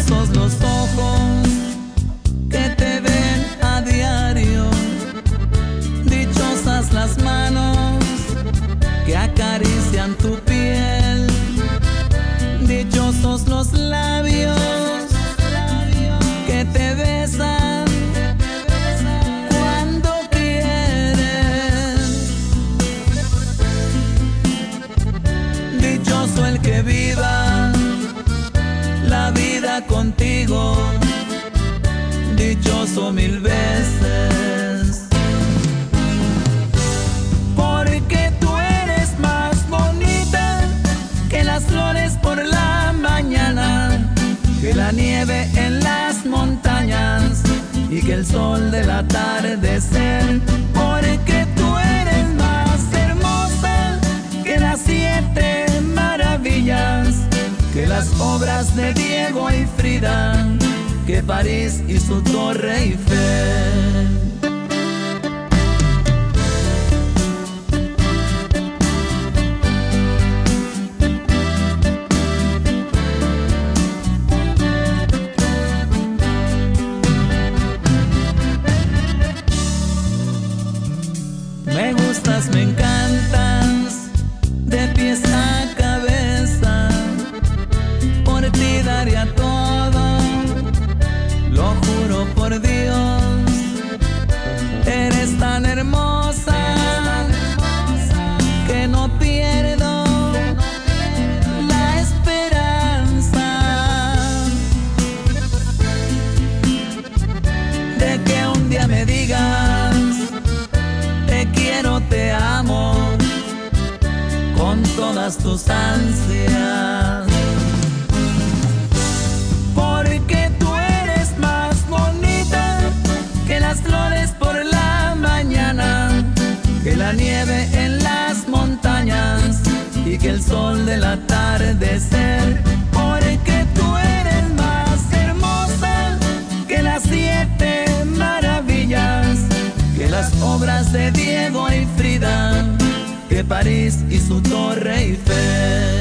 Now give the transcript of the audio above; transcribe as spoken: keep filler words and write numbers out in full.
Dichosos los ojos que te ven a diario, dichosas las manos que acarician tu piel, dichosos los labios que te besan cuando quieren. Dichoso el que viva la vida contigo, dichoso mil veces, porque tú eres más bonita que las flores por la mañana, que la nieve en las montañas y que el sol del atardecer, porque tú eres más hermosa que las siete maravillas, que las obras de Diego y Frida, que París y su Torre Eiffel. Me gustas, me encantas, de pies a cabeza, por ti daría todo, lo juro por Dios. Eres tan hermosa que no pierdo la esperanza de que un día me digas te quiero, te amo, con todas tus ansias, porque tú eres más bonita que las flores por la mañana, que la nieve en las montañas y que el sol del atardecer, porque tú eres más hermosa que las siete maravillas, que las obras de Diego y Frida, que París y su Torre Eiffel.